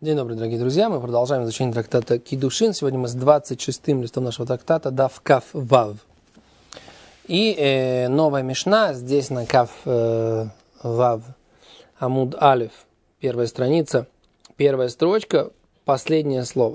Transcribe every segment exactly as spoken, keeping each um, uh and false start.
День добрый, дорогие друзья. Мы продолжаем изучение трактата Кидушин. Сегодня мы с двадцать шестым листом нашего трактата Дав Кав Вав. И э, новая мишна здесь на Кав э, Вав Амуд Алиф. Первая страница, первая строчка, последнее слово.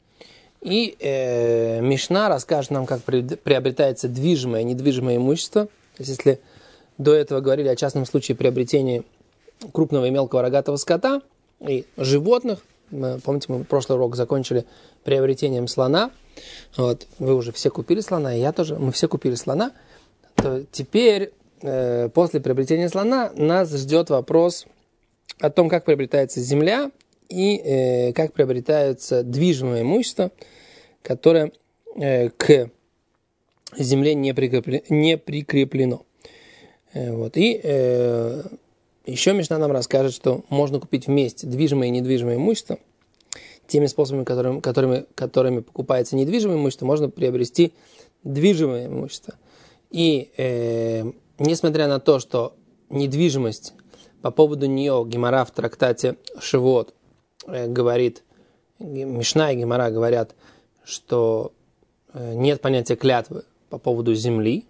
И э, мишна расскажет нам, как приобретается движимое и недвижимое имущество. То есть, если до этого говорили о частном случае приобретения крупного и мелкого рогатого скота и животных, мы, помните, мы прошлый урок закончили приобретением слона. Вот, вы уже все купили слона, и я тоже. Мы все купили слона. То теперь, э, после приобретения слона, нас ждет вопрос о том, как приобретается земля и э, как приобретается движимое имущество, которое э, к земле не прикреплено. Не прикреплено. Э, вот, и э, еще Мишна нам расскажет, что можно купить вместе движимое и недвижимое имущество. Теми способами, которыми, которыми, которыми покупается недвижимое имущество, можно приобрести движимое имущество. И э, несмотря на то, что недвижимость, по поводу нее Гемара в трактате Шивот э, говорит, Мишна и Гемара говорят, что э, нет понятия клятвы по поводу земли,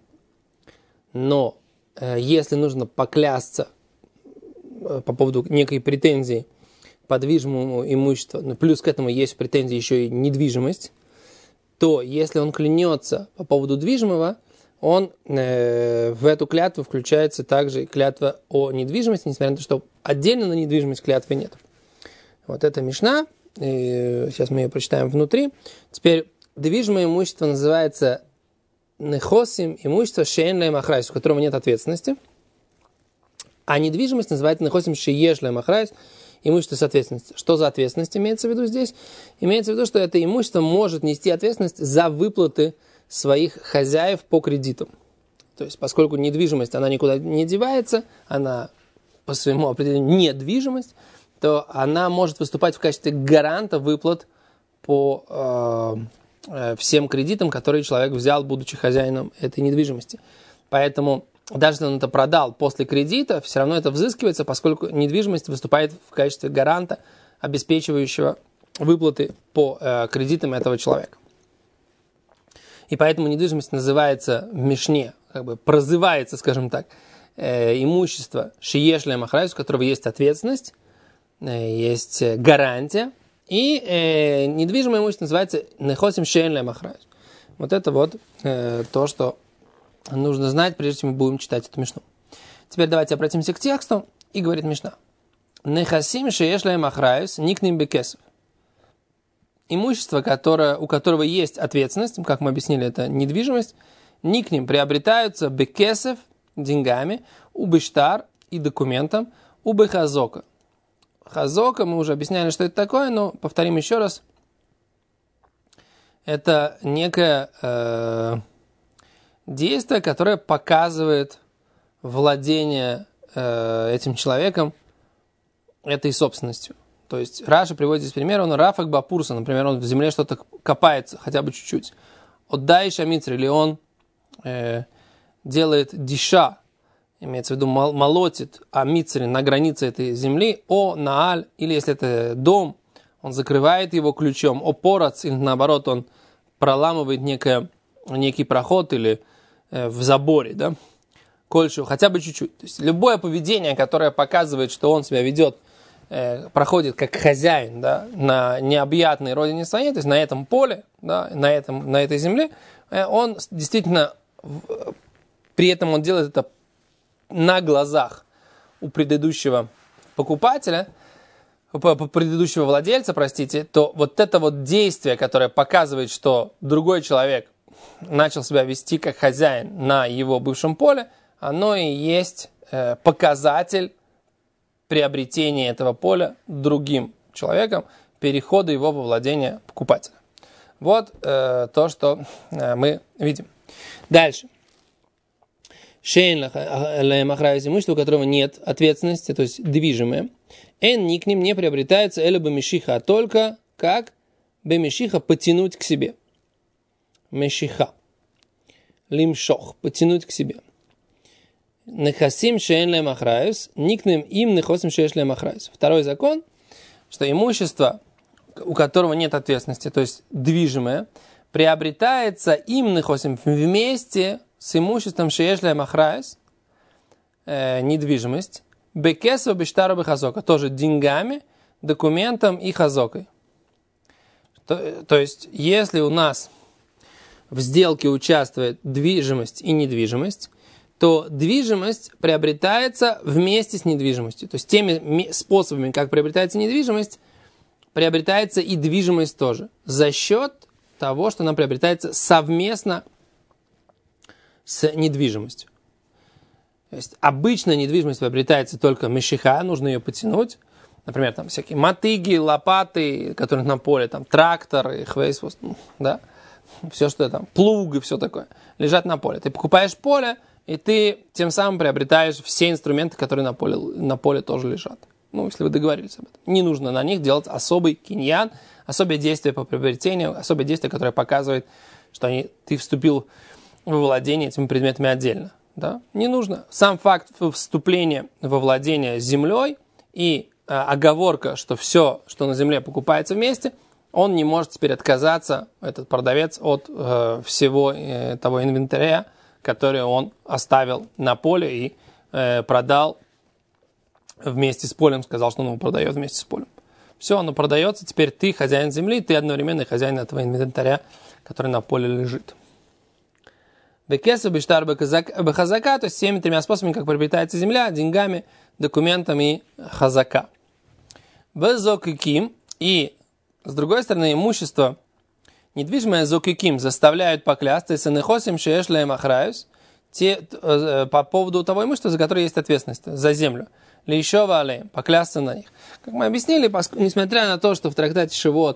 но э, если нужно поклясться по поводу некой претензии по движимому имуществу, ну, плюс к этому есть претензии еще и недвижимость, то если он клянется по поводу движимого, он э, в эту клятву включается также клятва о недвижимости, несмотря на то, что отдельно на недвижимость клятвы нет. Вот это Мишна, и сейчас мы ее прочитаем внутри. Теперь движимое имущество называется нехосим, имущество шейн лэм ахрайс, у которого нет ответственности. А недвижимость называется нехосим шееш лэм ахрайс, имущество с ответственностью. Что за ответственность имеется в виду здесь? Имеется в виду, что это имущество может нести ответственность за выплаты своих хозяев по кредиту. То есть, поскольку недвижимость, она никуда не девается, она по своему определению недвижимость, то она может выступать в качестве гаранта выплат по э, э, всем кредитам, которые человек взял, будучи хозяином этой недвижимости. Поэтому даже если он это продал после кредита, все равно это взыскивается, поскольку недвижимость выступает в качестве гаранта, обеспечивающего выплаты по э, кредитам этого человека. И поэтому недвижимость называется в Мишне, как бы прозывается, скажем так, э, имущество шиеш лэм ахрайс, у которого есть ответственность, э, есть гарантия, и э, недвижимое имущество называется нехосим шейн лэм ахрайс. Вот это вот э, то, что нужно знать, прежде чем мы будем читать эту Мишну. Теперь давайте обратимся к тексту. И говорит Мишна. Нехасим шееш лэм ахрайс никним бекесов. Имущество, которое, у которого есть ответственность, как мы объяснили, это недвижимость, никним приобретаются бекесов, деньгами, у бештар и документом, у бехазока. Хазока, мы уже объясняли, что это такое, но повторим еще раз. Это некое э, действие, которое показывает владение э, этим человеком этой собственностью. То есть Раша приводит здесь пример, он Рафак Бапурса, например, он в земле что-то копается, хотя бы чуть-чуть. Отдай шамитр, или он э, делает диша, имеется в виду мол, молотит амитри на границе этой земли, о нааль, или если это дом, он закрывает его ключом, о порац, или наоборот, он проламывает некое, некий проход или э, в заборе, да, кольшу, хотя бы чуть-чуть. То есть любое поведение, которое показывает, что он себя ведет, проходит как хозяин, да, на необъятной родине своей, то есть на этом поле, да, на, этом, на этой земле, он действительно, при этом он делает это на глазах у предыдущего покупателя, у предыдущего владельца, простите, то вот это вот действие, которое показывает, что другой человек начал себя вести как хозяин на его бывшем поле, оно и есть показатель приобретения этого поля другим человеком, перехода его во владение покупателя. Вот э, то, что э, мы видим. Дальше. Шейн лэм ахрайс, имущество, у которого нет ответственности, то есть движимое. Эн ни к ним не приобретается эле бемешиха, а только как бемешиха потянуть к себе. Мешиха. Лимшох. Потянуть к себе. Нехасим шейн лэм ахрайс, никнем им нехосим шейш лэм ахрайс. Второй закон, что имущество, у которого нет ответственности, то есть движимое, приобретается им нехосим вместе с имуществом шеешля махраис, э, недвижимость, бекесу бештару бехазока, тоже деньгами, документом и хазокой. То, то есть, если у нас в сделке участвует движимость и недвижимость, то движимость приобретается вместе с недвижимостью. То есть, теми способами, как приобретается недвижимость, приобретается и движимость тоже. За счет того, что она приобретается совместно с недвижимостью. То есть, обычно недвижимость приобретается только мешиха, нужно ее потянуть. Например, там всякие мотыги, лопаты, которые на поле, там трактор, хвейсвост, да, все что там, плуг и все такое, лежат на поле. Ты покупаешь поле, и ты тем самым приобретаешь все инструменты, которые на поле, на поле тоже лежат. Ну, если вы договорились об этом. Не нужно на них делать особый киньян, особое действие по приобретению, особое действие, которое показывает, что они, ты вступил во владение этими предметами отдельно. Да? Не нужно. Сам факт вступления во владение землей и э, оговорка, что все, что на земле покупается вместе, он не может теперь отказаться, этот продавец, от э, всего э, того инвентаря, который он оставил на поле и э, продал вместе с полем, сказал, что он его продает вместе с полем. Все, оно продается, теперь ты хозяин земли, ты одновременно хозяин этого инвентаря, который на поле лежит. Бекеса, бештар, бехазака, то есть всеми тремя способами, как приобретается земля, деньгами, документами и хазака. Безокиким, и с другой стороны, имущество, недвижимое зокиким, заставляют поклясться, если нехосим шеешлаем ахраюс, те, по поводу того имущества, за которое есть ответственность, за землю. Или еще валеем, поклясться на них. Как мы объяснили, несмотря на то, что в трактате Шивот,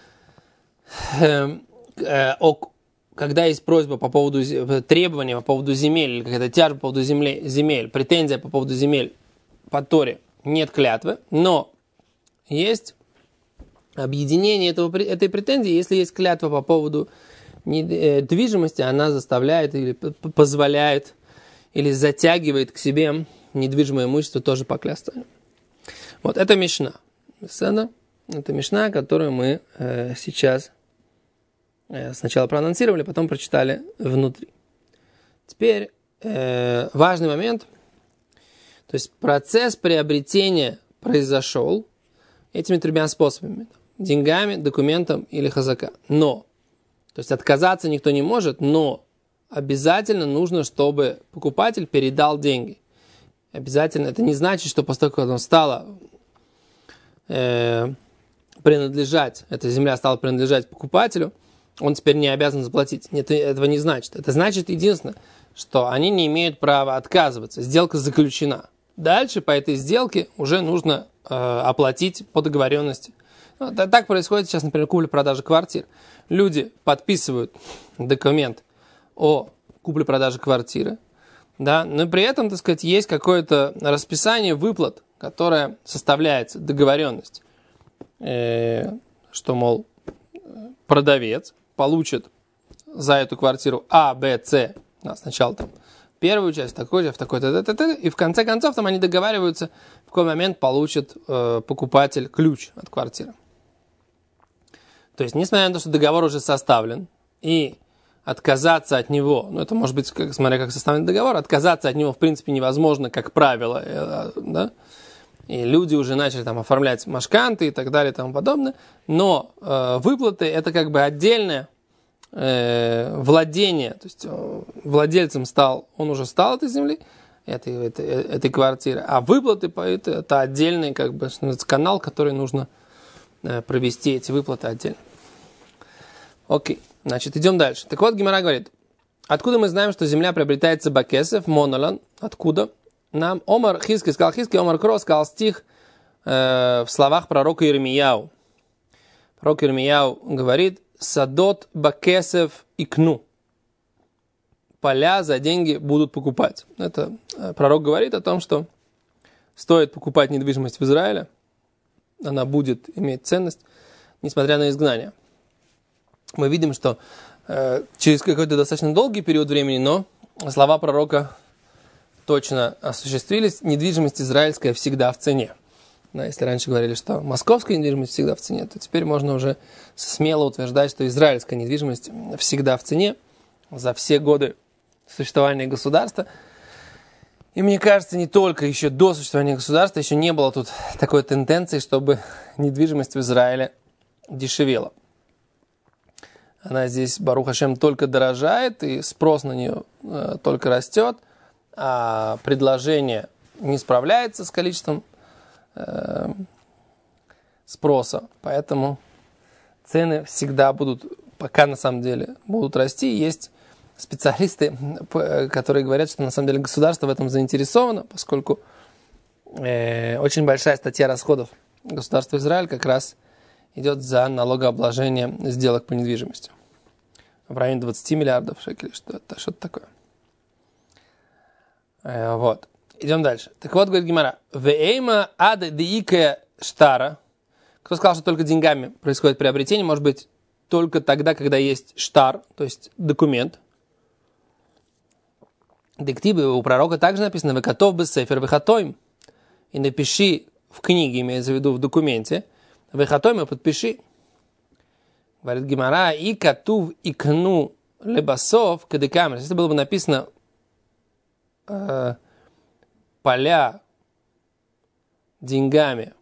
э, э, о, когда есть просьба по поводу требования по поводу земель, или какая-то тяжба по поводу земли, земель, претензия по поводу земель по Торе, нет клятвы, но есть объединение этого, этой претензии, если есть клятва по поводу недвижимости, она заставляет или позволяет, или затягивает к себе недвижимое имущество тоже поклясться. Вот, это Мишна. Это Мишна, которую мы э, сейчас э, сначала проанонсировали, потом прочитали внутри. Теперь э, важный момент. То есть процесс приобретения произошел этими тремя способами. Деньгами, документом или хазака. Но, то есть отказаться никто не может, но обязательно нужно, чтобы покупатель передал деньги. Обязательно. Это не значит, что после того, как оно стало э, принадлежать, эта земля стала принадлежать покупателю, он теперь не обязан заплатить. Нет, этого не значит. Это значит единственное, что они не имеют права отказываться. Сделка заключена. Дальше по этой сделке уже нужно э, оплатить по договоренности. Ну, так происходит сейчас, например, купля-продажа квартир. Люди подписывают документ о купле-продаже квартиры, да, но при этом, так сказать, есть какое-то расписание выплат, которое составляется, договоренность, э, что, мол, продавец получит за эту квартиру А, Б, С, да, сначала там первую часть, такой же, в такой-то, т, т, т, и в конце концов там они договариваются, в какой момент получит э, покупатель ключ от квартиры. То есть, несмотря на то, что договор уже составлен, и отказаться от него, ну это может быть, как, смотря как составлен договор, отказаться от него в принципе невозможно, как правило, э, да? И люди уже начали там оформлять машканты и так далее и тому подобное, но э, выплаты это как бы отдельное э, владение, то есть э, владельцем стал, он уже стал этой земли, этой, этой, этой квартиры, а выплаты это, это отдельный как бы канал, который нужно э, провести эти выплаты отдельно. Окей. Значит, идем дальше. Так вот, Гемара говорит, откуда мы знаем, что земля приобретается бакесов, монолан? Откуда? Нам Омар Хиски сказал Хиски, Омар Кро сказал стих э, в словах пророка Иеремияу. Пророк Иеремияу говорит, садот бакесов икну. Поля за деньги будут покупать. Это э, пророк говорит о том, что стоит покупать недвижимость в Израиле, она будет иметь ценность, несмотря на изгнание. Мы видим, что э, через какой-то достаточно долгий период времени, но слова пророка точно осуществились. Недвижимость израильская всегда в цене. Да, если раньше говорили, что московская недвижимость всегда в цене, то теперь можно уже смело утверждать, что израильская недвижимость всегда в цене за все годы существования государства. И мне кажется, не только еще до существования государства, еще не было тут такой тенденции, чтобы недвижимость в Израиле дешевела. Она здесь, Барух Ашем, только дорожает, и спрос на нее э, только растет, а предложение не справляется с количеством э, спроса. Поэтому цены всегда будут, пока на самом деле будут расти. Есть специалисты, которые говорят, что на самом деле государство в этом заинтересовано, поскольку э, очень большая статья расходов государства Израиль как раз идет за налогообложение сделок по недвижимости. В районе двадцать миллиардов шекелей, что это, что-то такое. Э, вот. Идем дальше. Так вот, говорит Гемара. Вейма ад диике штара. Кто сказал, что только деньгами происходит приобретение, может быть, только тогда, когда есть штар, то есть документ. Диктибы у пророка также написано «Векатов бы сефер вехатоим». И напиши в книге, имеется в виду в документе, «Вехатоим» и подпиши. Говорит Гемара, «И катув икну лебасов кадекамер». Если было бы написано э, «поля деньгами»,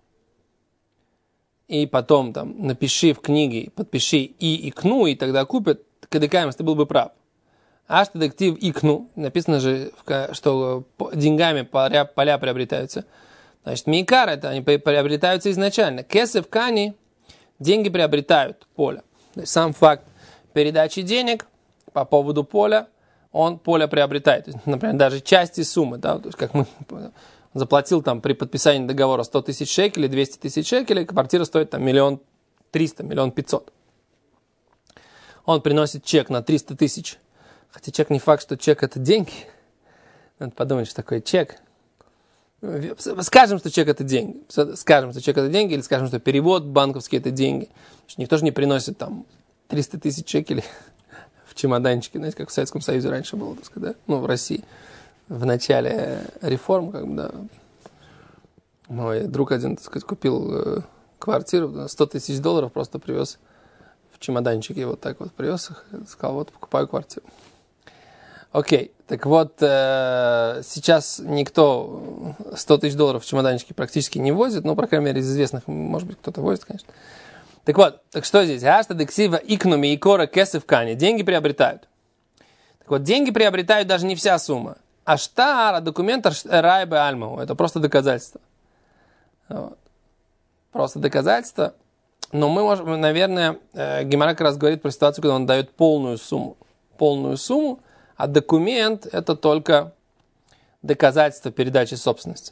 и потом там напиши в книге, подпиши «и икну», и тогда купят, кадекамер, ты был бы прав. Аш детектив икну, написано же, что деньгами поля, поля приобретаются. Значит, микар, это они приобретаются изначально. Кесев кани, деньги приобретают поле. То есть сам факт передачи денег по поводу поля, он поле приобретает. То есть, например, даже части суммы, да, то есть как мы заплатил там при подписании договора сто тысяч шекелей, двести тысяч шекелей, квартира стоит там миллион триста, миллион пятьсот. Он приносит чек на триста тысяч. Хотя чек не факт, что чек это деньги. Надо подумать, что такое чек. Скажем, что чек это деньги. Скажем, что чек это деньги, или скажем, что перевод банковский это деньги. Потому что никто же не приносит там триста тысяч шекелей в чемоданчике. Знаете, как в Советском Союзе раньше было, так сказать, ну, в России. В начале реформ, как бы, да. Мой друг один, так сказать, купил квартиру, сто тысяч долларов просто привез в чемоданчике. Вот так вот привез их и сказал, вот, покупаю квартиру. Окей, так вот, э, сейчас никто сто тысяч долларов в чемоданчике практически не возит, ну, по крайней мере, из известных, может быть, кто-то возит, конечно. Так вот, так что здесь? Ашта дексива икнуми икора кесев кани. Деньги приобретают. Так вот, деньги приобретают даже не вся сумма. Аштар, документ райбе альмау. Это просто доказательство. Вот. Просто доказательство. Но мы можем, наверное, э, Гемара как раз говорит про ситуацию, когда он дает полную сумму. Полную сумму. А документ – это только доказательство передачи собственности.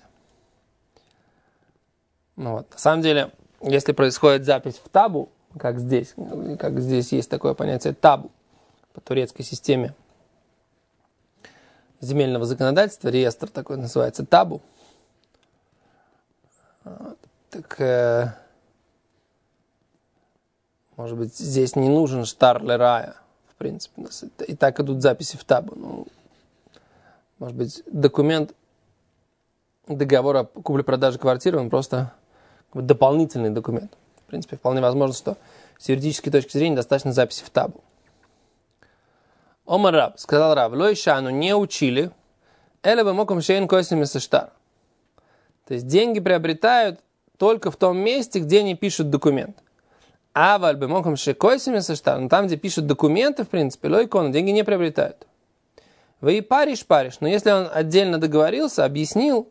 Ну вот. На самом деле, если происходит запись в табу, как здесь, как здесь есть такое понятие табу, по турецкой системе земельного законодательства, реестр такой называется табу, вот. Так, э, может быть, здесь не нужен штар лерая. В принципе, и так идут записи в табу. Ну, может быть, документ договора купли-продажи квартиры, он просто дополнительный документ. В принципе, вполне возможно, что с юридической точки зрения достаточно записи в табу. Омар Раб, сказал Раб, лой шану не учили, эле бы моком шейн косими сештар. То есть деньги приобретают только в том месте, где они пишут документ. А в альбемоком шекойсами соштар, но там, где пишут документы, в принципе, лойкону, деньги не приобретают. Вы и паришь, паришь, но если он отдельно договорился, объяснил,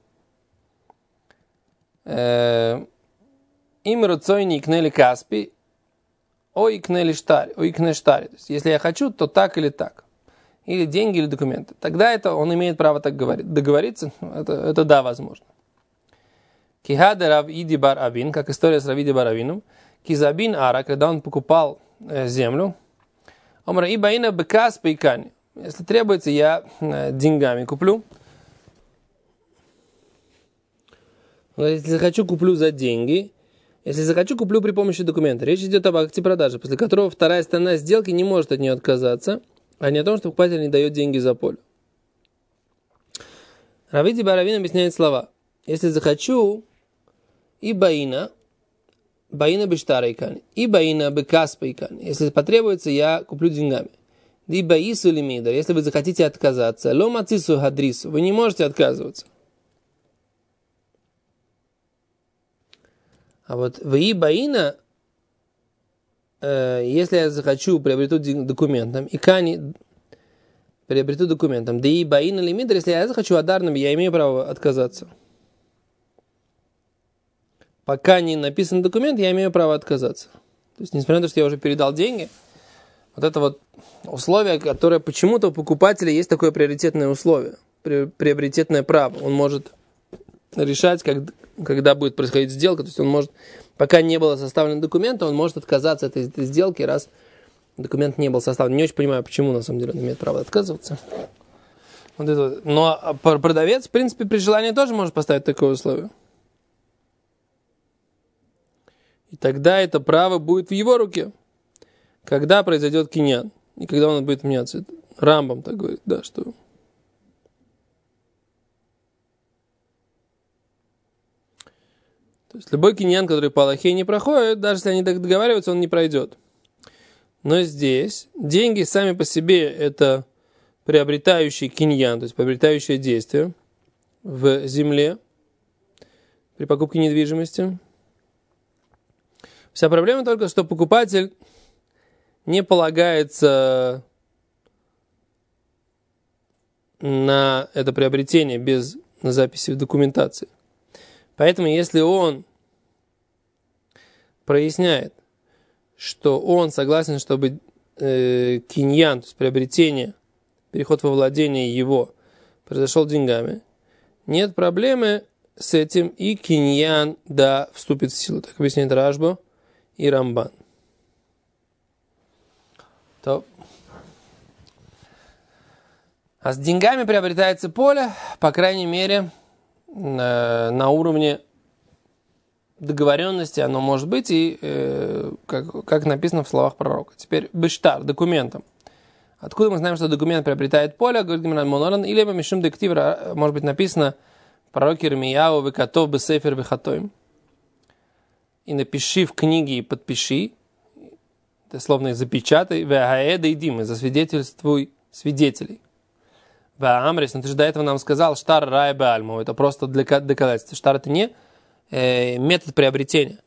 им рацойни икнели каспи, о икнели штари, о икне штари. То есть, если я хочу, то так или так. Или деньги, или документы. Тогда это он имеет право так говорить. Договориться, это, это да, возможно. Кихаде рав иди бар авин, как история с равиди бар авином, Кизабин Ара, когда он покупал э, землю, Омра Ибаина Бекас Пейкани. Если требуется, я э, деньгами куплю. Если захочу, куплю за деньги. Если захочу, куплю при помощи документа. Речь идет об акте продажи, после которого вторая сторона сделки не может от нее отказаться, а не о том, что покупатель не дает деньги за поле. Равиди Баравин объясняет слова. Если захочу, и баина, баина бештара икани, и баина бекаспа икани. Если потребуется, я куплю деньгами. Ди баису лимидр, если вы захотите отказаться, ло мацису хадрису, вы не можете отказываться. А вот в и баина, э, если я захочу, приобрету документом, икани, приобрету документом, да и баина лимидр, если я захочу адарным, я имею право отказаться. Пока не написан документ, я имею право отказаться. То есть, несмотря на то, что я уже передал деньги, вот это вот условие, которое почему-то у покупателя есть такое приоритетное условие, приоритетное право. Он может решать, как, когда будет происходить сделка. То есть он может, пока не было составлено документа, он может отказаться от этой, этой сделки, раз документ не был составлен. Не очень понимаю, почему на самом деле он имеет право отказываться. Вот это. Но продавец, в принципе, при желании тоже может поставить такое условие. И тогда это право будет в его руке. Когда произойдет киньян, и когда он будет меняться. Рамбам так говорит, да, что... То есть любой киньян, который по Аллахе не проходит, даже если они договариваются, он не пройдет. Но здесь деньги сами по себе это приобретающий киньян, то есть приобретающее действие в земле при покупке недвижимости. Вся проблема только, что покупатель не полагается на это приобретение без записи в документации. Поэтому, если он проясняет, что он согласен, чтобы э, киньян, то есть приобретение, переход во владение его, произошел деньгами, нет проблемы с этим, и киньян, да, вступит в силу. Так объясняет Рашба и Рамбан. То. А с деньгами приобретается поле, по крайней мере, э, на уровне договоренности оно может быть, и э, как, как написано в словах пророка. Теперь бештар, документом. Откуда мы знаем, что документ приобретает поле? Говорит Гимран Моноран, или мишум дектив, может быть написано в пророке Ирмияу векатов бесефер вехатоим. И напиши в книге и подпиши, это словно и запечатай, веаэда и димы, засвидетельствуй свидетелей. Веамрис, но ты же до этого нам сказал, штар рай беальму, это просто для доказательства. Штар это не э, метод приобретения.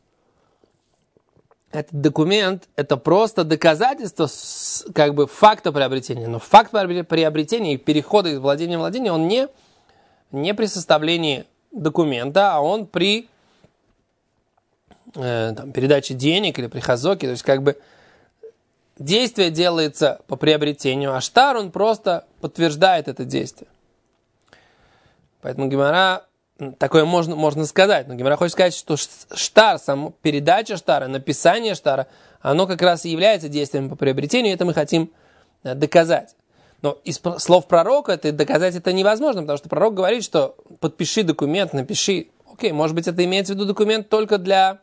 Этот документ, это просто доказательство с, как бы факта приобретения. Но факт приобретения и перехода из владения в владение, он не, не при составлении документа, а он при э, там, передаче денег или при хазоке. То есть как бы действие делается по приобретению, а штар, он просто подтверждает это действие. Поэтому Гемара, такое можно, можно сказать, но Гемара хочет сказать, что штар, сам, передача штара, написание штара, оно как раз и является действием по приобретению, и это мы хотим доказать. Но из слов пророка это доказать это невозможно, потому что пророк говорит, что подпиши документ, напиши. Окей, может быть, это имеется в виду документ только для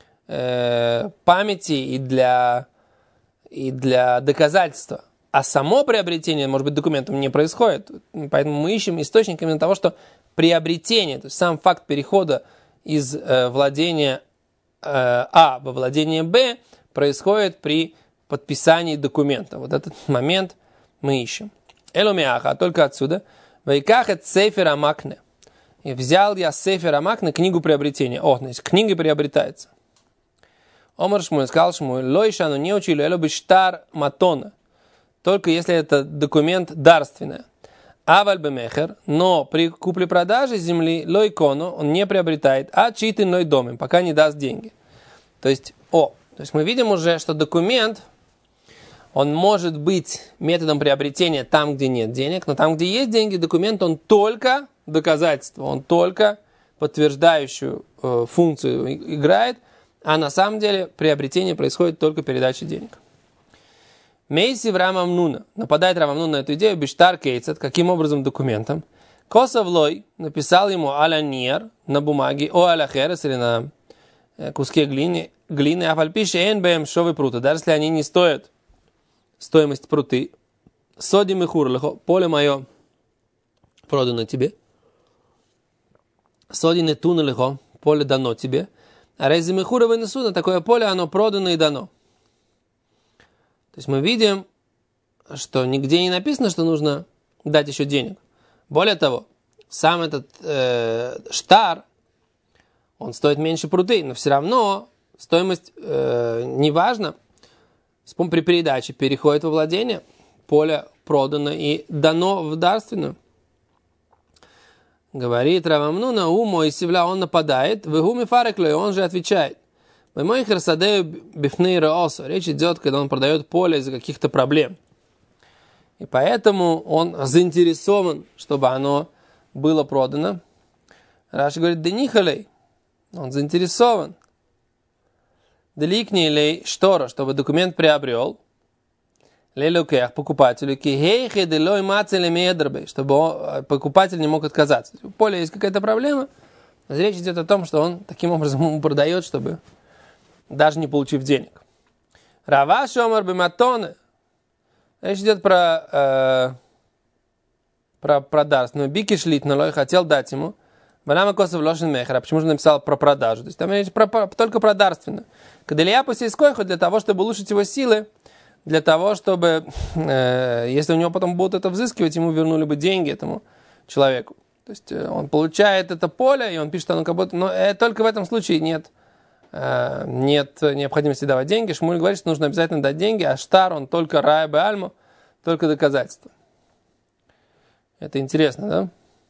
э, памяти и для... и для доказательства. А само приобретение, может быть, документом не происходит. Поэтому мы ищем источник именно того, что приобретение, то есть сам факт перехода из э, владения э, А во владение Б происходит при подписании документа. Вот этот момент мы ищем. Эломиаха, только отсюда. Вайкахет сейфер амакне. И взял я сейфер амакне, книгу приобретения. О, то есть книга приобретается. Омар Шмуэль сказал Шмуэль, лойшану не учили, эло биштар матона. Только если это документ дарственный. Аваль бемехер, но при купле-продаже земли лойкону он не приобретает, а читын лой домен, пока не даст деньги. То есть, о, то есть мы видим уже, что документ, он может быть методом приобретения там, где нет денег, но там, где есть деньги, документ, он только доказательство, он только подтверждающую э, функцию играет, а на самом деле приобретение происходит только передачей денег. Мейси в Рамам Нуна. Нападает Рамам Нуна на эту идею. Биштар кейцет. Каким образом документом? Косовлой написал ему аля нир на бумаге, о аля херес или на куске глины, глины, а фальпише эн бэм шовы прута. Даже если они не стоят стоимость пруты. Содим и хурлахо. Поле мое продано тебе. Содин и тунелихо. Поле дано тебе. А резимихура вынесу, такое поле, оно продано и дано. То есть мы видим, что нигде не написано, что нужно дать еще денег. Более того, сам этот э, штар, он стоит меньше пруты, но все равно стоимость э, неважна. При передаче переходит во владение, поле продано и дано в дарственную. Говорит Рав Амнуна, у мой севля, он нападает, в игуме фареклой, он же отвечает. Мой херсадею бифней раоса. Речь идет, когда он продает поле из-за каких-то проблем. И поэтому он заинтересован, чтобы оно было продано. Раши говорит, да нихалей. Он заинтересован. Деликнилей штора, чтобы документ приобрел. Лелюкех, покупателю. Кихейхи делой мацели медрбей, чтобы он, покупатель не мог отказаться. У поля есть какая-то проблема. Речь идет о том, что он таким образом ему продает, чтобы даже не получив денег. Рава шомар биматоне. Речь идет про, э, про продарственную. Бики шлит налой, хотел дать ему. Банама косов лошен мехера. Почему же написал про продажу? То есть там речь про, про, только про дарственную. Когда Илья посейской для того, чтобы улучшить его силы, для того, чтобы, э, если у него потом будут это взыскивать, ему вернули бы деньги этому человеку. То есть э, он получает это поле, и он пишет, что оно как будто... Но э, только в этом случае нет... нет необходимости давать деньги. Шмуль говорит, что нужно обязательно дать деньги, а штар, он только рай бе альму, только доказательство. Это интересно, да?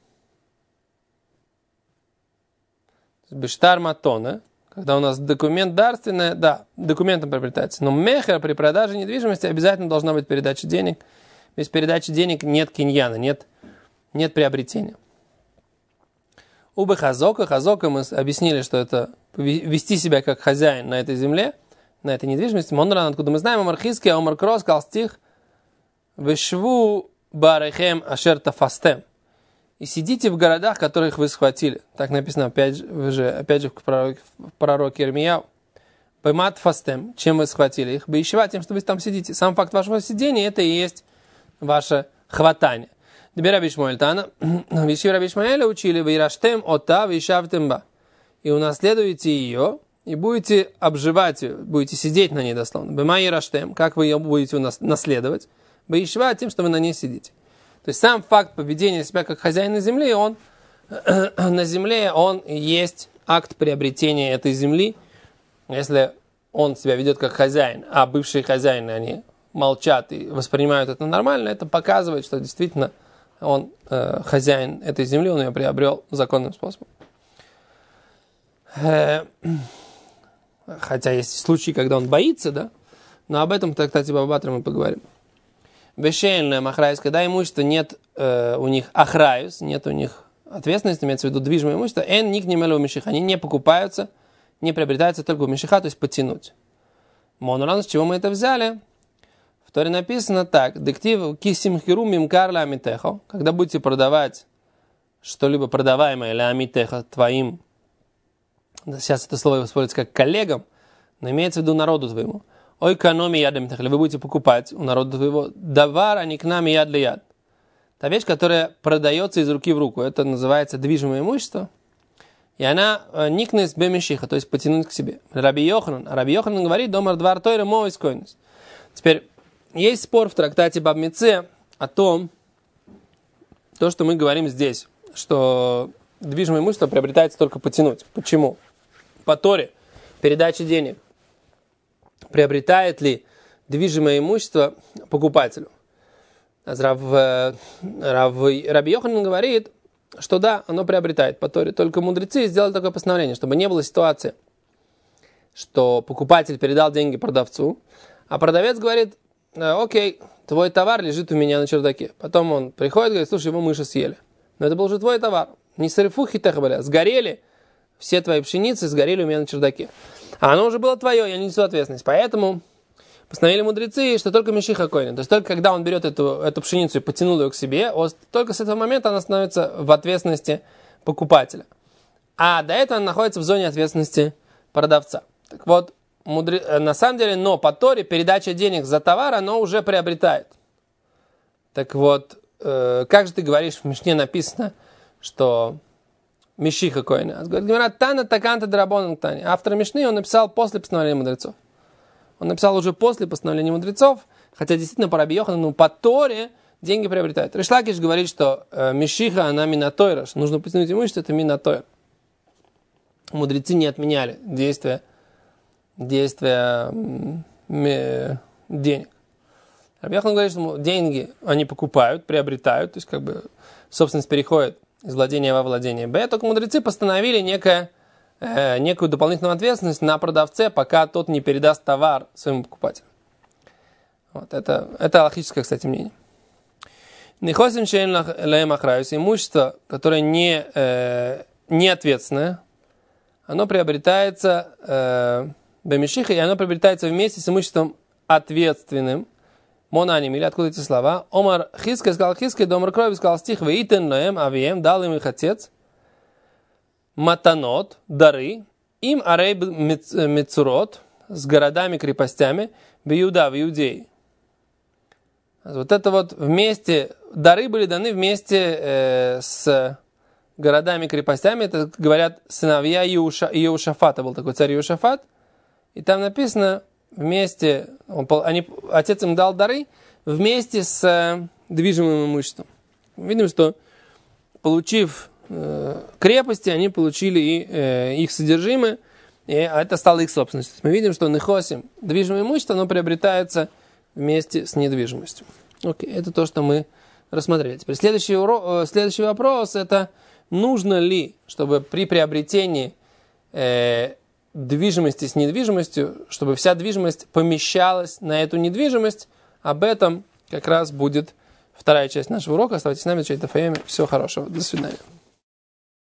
Бештар матона, когда у нас документ дарственный, да, документом приобретается, но мехер при продаже недвижимости обязательно должна быть передача денег. Без передачи денег нет киньяна, нет, нет приобретения. Убы хазока, хазока мы объяснили, что это вести себя как хозяин на этой земле, на этой недвижимости. Монран, откуда мы знаем, Амархиский, Омар-Крос, Калстих, Вешву барехем ашер тафастем. И сидите в городах, которых вы схватили. Так написано, опять же, опять же в пророке, в пророке Ирмияу. Поймат фастем, чем вы схватили их? Бейшива, тем, что вы там сидите. Сам факт вашего сидения, это и есть ваше хватание. Теперь Раби Шмуэль Тана. Виши Раби Шмуэля учили, вейраштем ота вейшавтем ба. И унаследуете ее, и будете обживать ее, будете сидеть на ней дословно. Бема ираштем, как вы ее будете наследовать? Бейшива, тем, что вы на ней сидите. То есть сам факт поведения себя как хозяина земли, он на земле, он есть акт приобретения этой земли. Если он себя ведет как хозяин, а бывшие хозяины, они молчат и воспринимают это нормально, это показывает, что действительно он э, хозяин этой земли, он ее приобрел законным способом. Э, хотя есть случаи, когда он боится, да, но об этом, кстати, в Абатре мы поговорим. Бешельное махрайс, когда имущество нет э, у них ахраюс, нет у них ответственности, имеется в виду движимое имущество, эн ник не мелу мишиха, они не покупаются, не приобретаются только у мишиха, то есть потянуть. Монуран, с чего мы это взяли? В Торе написано так, дектив кисим хиру мимкар ля амитехо, когда будете продавать что-либо продаваемое ля амитехо твоим, сейчас это слово используется как коллегам, но имеется в виду народу твоему. Ой, экономия ядом, если вы будете покупать у народа твоего, давар, а не к нам яд ли яд. Та вещь, которая продается из руки в руку, это называется движимое имущество, и она никнес бемешиха, то есть потянуть к себе. Раби Йоханан, Раби Йоханан говорит, домар двар тойра мовис койнес. Теперь, есть спор в трактате Бав Меце о том, то, что мы говорим здесь, что движимое имущество приобретается только потянуть. Почему? По Торе, передача денег. Приобретает ли движимое имущество покупателю? Рав, Рав, Раби Йоханан говорит, что да, оно приобретает по Торе. Только мудрецы сделали такое постановление, чтобы не было ситуации, что покупатель передал деньги продавцу, а продавец говорит, окей, твой товар лежит у меня на чердаке. Потом он приходит и говорит, слушай, его мыши съели. Но это был же твой товар. Не сарифухи техабаля, сгорели, все твои пшеницы сгорели у меня на чердаке. А оно уже было твое, я не несу ответственность. Поэтому постановили мудрецы, что только мешиха койна. То есть только когда он берет эту, эту пшеницу и потянул ее к себе, вот только с этого момента она становится в ответственности покупателя. А до этого она находится в зоне ответственности продавца. Так вот, мудре... на самом деле, но по Торе передача денег за товар, оно уже приобретает. Так вот, э, как же ты говоришь, в Мишне написано, что Мишиха Коэна. Говорит, говорят, Тана Таканта Драбонан Тани. Автор Мишны он написал после постановления мудрецов. Он написал уже после постановления мудрецов, хотя действительно по Раби Йоханану, по Торе деньги приобретают. Риш Лакиш говорит, что э, Мишиха, она минатойра, что нужно постановить имущество, это минатойр. Мудрецы не отменяли действия, действия м, денег. Раби Йохан говорит, что деньги они покупают, приобретают, то есть как бы собственность переходит из владения во владение Б, только мудрецы постановили некое, э, некую дополнительную ответственность на продавце, пока тот не передаст товар своему покупателю. Вот, это, это алахическое, кстати, мнение. Нехосим шейн лаэм ахраюс, имущество, которое не, э, не ответственное, оно приобретается э, бемишиха, и оно приобретается вместе с имуществом ответственным. Монаним, или откуда эти слова? Омар Хиска сказал Хиска, Домар Крови сказал стих, Веитен лоэм авием, дал им их отец, матанот, дары, им арей мецурот, с городами, крепостями, в Иуда, в Иудее. Вот это вот вместе, дары были даны вместе э, с городами, крепостями, это говорят сыновья Иуша, Иушафата, был такой царь Иушафат, и там написано, вместе, он, они, отец им дал дары вместе с э, движимым имуществом. Видим, что получив э, крепости, они получили и э, их содержимое, и это стало их собственностью. Мы видим, что нехосим, движимое имущество, оно приобретается вместе с недвижимостью. Окей, это то, что мы рассмотрели. Теперь следующий, уро... следующий вопрос, это нужно ли, чтобы при приобретении э, движимости с недвижимостью, чтобы вся движимость помещалась на эту недвижимость. Об этом как раз будет вторая часть нашего урока. Оставайтесь с нами, чай-то Всего хорошего. До свидания.